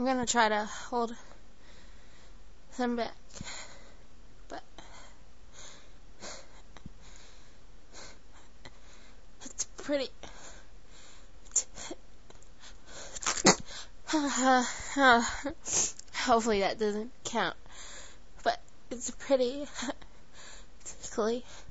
I'm gonna try to hold them back, but it's pretty. Hopefully that doesn't count, but it's pretty tickly.